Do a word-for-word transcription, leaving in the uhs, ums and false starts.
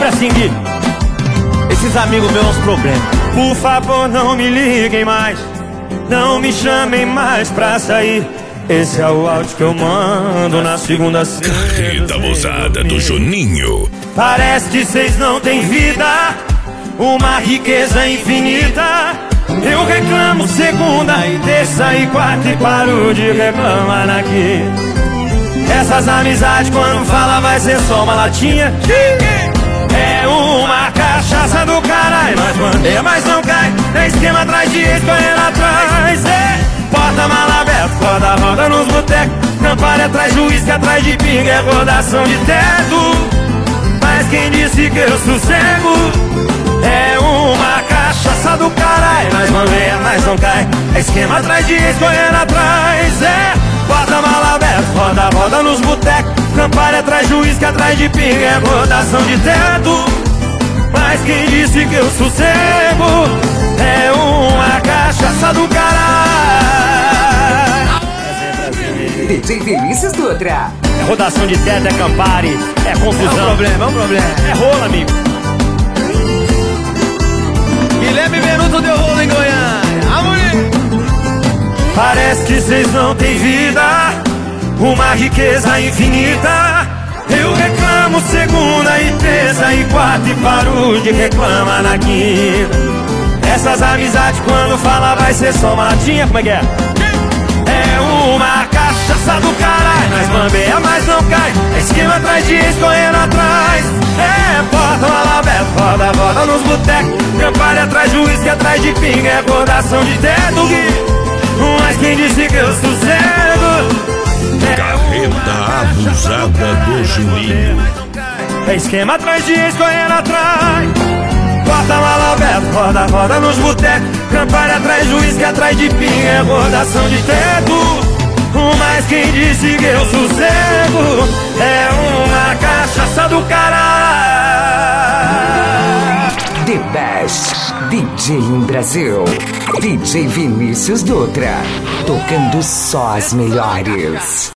assim, Gui. Esses amigos meus, uns problemas. Por favor, não me liguem mais, não me chamem mais pra sair. Esse é o áudio que eu mando na segunda-feira. Carreta abusada do Juninho. Parece que vocês não têm vida, uma riqueza infinita. Eu reclamo segunda e terça e quarta e paro de reclamar aqui. Essas amizades quando fala vai ser só uma latinha. É uma cachaça do caralho. Mas bandeira, mas não cai. É esquema atrás de ex, correndo atrás. É porta-mala aberto, roda, roda nos botecos. Campari atrás de uísque, atrás de pinga. É rodação de teto. Mas quem disse que eu sossego? É uma cachaça do caralho. Mas bandeira, mas não cai. É esquema atrás de ex, correndo atrás. É porta-mala aberto, roda, roda nos botecos. Campari atrás de uísque, atrás de pinga. É rodação de teto. Mas quem disse que eu sossego? É uma cachaça do caralho. D J Vinícius Dutra. É rodação de teto, é Campari, é confusão. É um problema, é um problema. É rola, amigo. Guilherme Benuto deu rolo em Goiânia. Amorim. Parece que vocês não têm vida, uma riqueza infinita. Eu reclamo segunda e terça e quarta e paro de reclamar na quinta. Essas amizades quando fala vai ser só uma latinha. Como é que é? É uma cachaça do caralho. Mas bambeia, mas não cai. É esquema atrás de ex, correndo atrás. É porta-mala aberta, roda, roda nos botecos. Campari atrás de uísque, atrás de pinga. É rodação de teto, Gui. Mas quem disse que eu sossego? Carreta abusada do Juninho. É esquema atrás de ex, correndo atrás. Porta-mala aberto, roda, roda nos botecos. Campari atrás de uísque, atrás de pinga. É rodação de teto. Mas quem disse que eu sossego? É uma cachaça do caralho. The Best D J em Brasil. D J Vinícius Dutra. Tocando só as melhores.